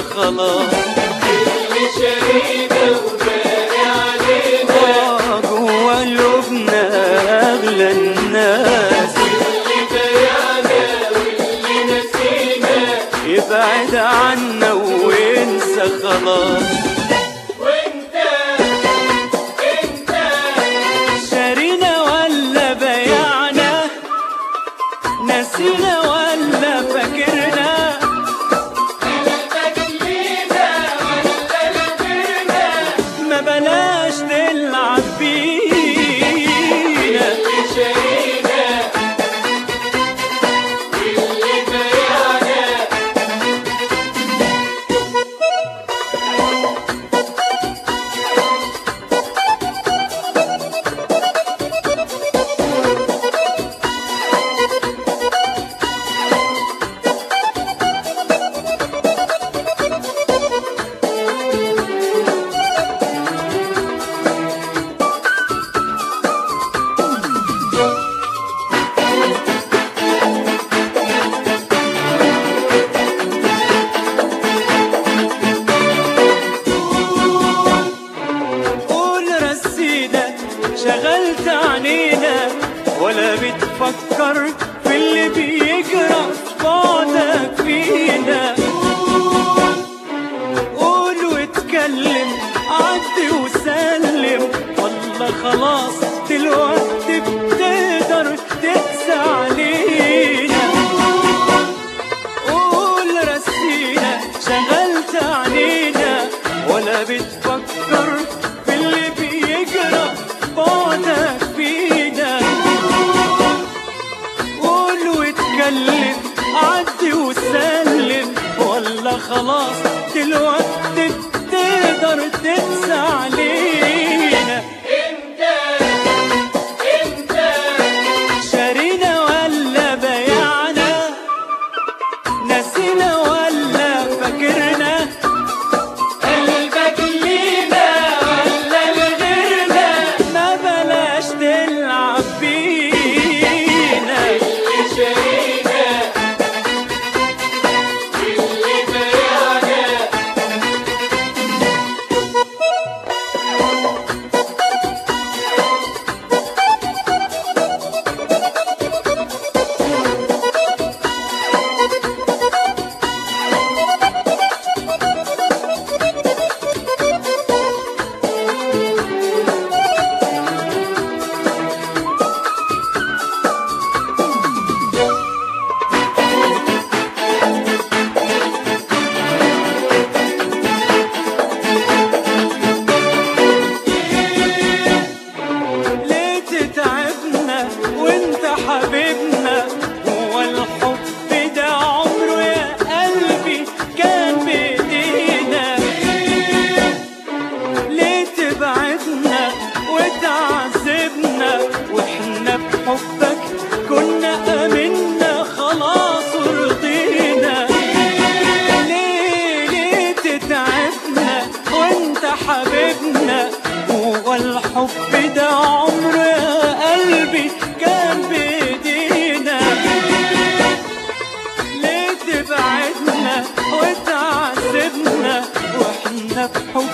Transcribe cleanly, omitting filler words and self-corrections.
خلاص. اللي شارينا وباقي علينا جوا قلوبنا أغلى الناس. اللي بايعنا واللي نسينا يبعد عنا وينسى خلاص. وانت شارينا ولا بايعنا، نسينا ولا فاكرنا، قلبك لينا ولا لغيرنا ما بلاش تلعب بينا. اللي شارينا واللي بايعنا قول رسينا شغلت عنينا، ولا بتفكر في اللي بيجرى في بعدك فينا. قول واتكلم، عدي وسلم، والله خلاص دلوقتي بتقدر تقسى علينا. قول رسينا شغلت عنينا، ولا بتفكر في اللي بيجرى بعدك فينا. قول واتكلم، عدي وسلم، ولا خلاص دلوقتي بتقدر تقسى علينا. انت شارينا ولا بايعنا، نسينا ولا فاكرنا، قلبك لينا ولا لغيرنا ما بلاش تلعب بينا. اللي شارينا واللي بايعنا ليه تتعبنا وانت حبيبنا؟ هو الحب ده عمره يا قلبي كان بايدينا. ليه تبعدنا وتعذبنا، واحنا بحبك كنا امنا خلاص ورضينا. ليه تتعبنا وانت حبيبنا؟ هو الحب ده عمره يا قلبي كان بايدينا. ليه تبعدنا وتعذبنا، واحنا بحب